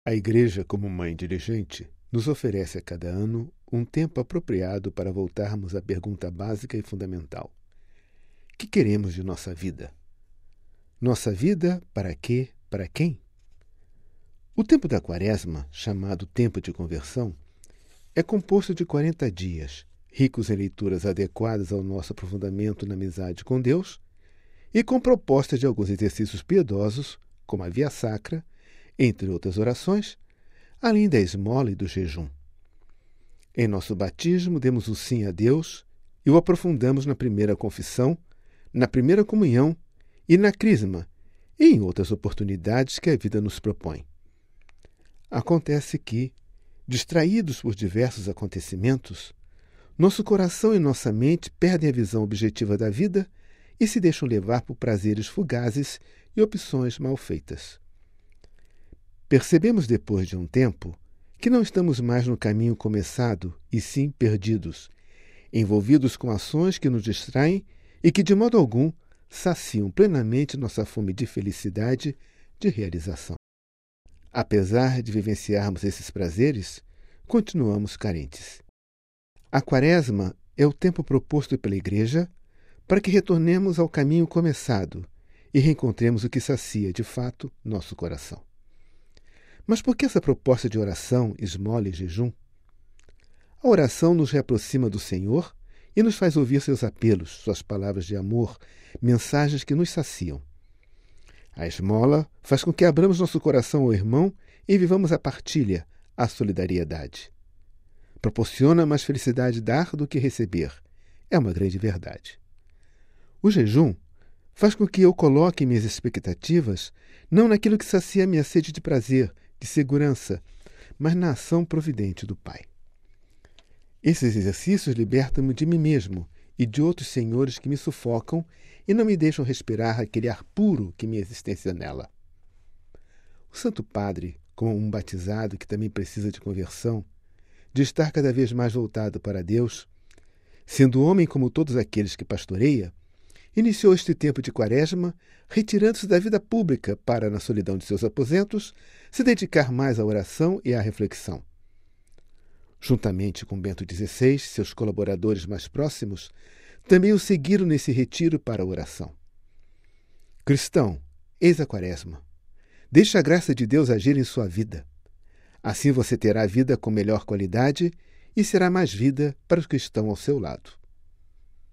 A Igreja, como mãe diligente, nos oferece a cada ano um tempo apropriado para voltarmos à pergunta básica e fundamental: que queremos de nossa vida? Nossa vida, para quê? Para quem? O tempo da Quaresma, chamado tempo de conversão, é composto de 40 dias, ricos em leituras adequadas ao nosso aprofundamento na amizade com Deus e com propostas de alguns exercícios piedosos, como a Via Sacra, entre outras orações, além da esmola e do jejum. Em nosso batismo, demos o sim a Deus e o aprofundamos na primeira confissão, na primeira comunhão e na crisma, e em outras oportunidades que a vida nos propõe. Acontece que, distraídos por diversos acontecimentos, nosso coração e nossa mente perdem a visão objetiva da vida e se deixam levar por prazeres fugazes e opções mal feitas. Percebemos depois de um tempo que não estamos mais no caminho começado, e sim perdidos, envolvidos com ações que nos distraem e que, de modo algum, saciam plenamente nossa fome de felicidade, de realização. Apesar de vivenciarmos esses prazeres, continuamos carentes. A Quaresma é o tempo proposto pela Igreja para que retornemos ao caminho começado e reencontremos o que sacia, de fato, nosso coração. Mas por que essa proposta de oração, esmola e jejum? A oração nos reaproxima do Senhor e nos faz ouvir seus apelos, suas palavras de amor, mensagens que nos saciam. A esmola faz com que abramos nosso coração ao irmão e vivamos a partilha, a solidariedade. Proporciona mais felicidade dar do que receber. É uma grande verdade. O jejum faz com que eu coloque minhas expectativas não naquilo que sacia minha sede de prazer, de segurança, mas na ação providente do Pai. Esses exercícios libertam-me de mim mesmo e de outros senhores que me sufocam e não me deixam respirar aquele ar puro que minha existência anela. O Santo Padre, como um batizado que também precisa de conversão, de estar cada vez mais voltado para Deus, sendo homem como todos aqueles que pastoreia, iniciou este tempo de Quaresma retirando-se da vida pública para, na solidão de seus aposentos, se dedicar mais à oração e à reflexão. Juntamente com Bento XVI, seus colaboradores mais próximos, também o seguiram nesse retiro para a oração. Cristão, eis a Quaresma. Deixe a graça de Deus agir em sua vida. Assim você terá vida com melhor qualidade e será mais vida para os que estão ao seu lado.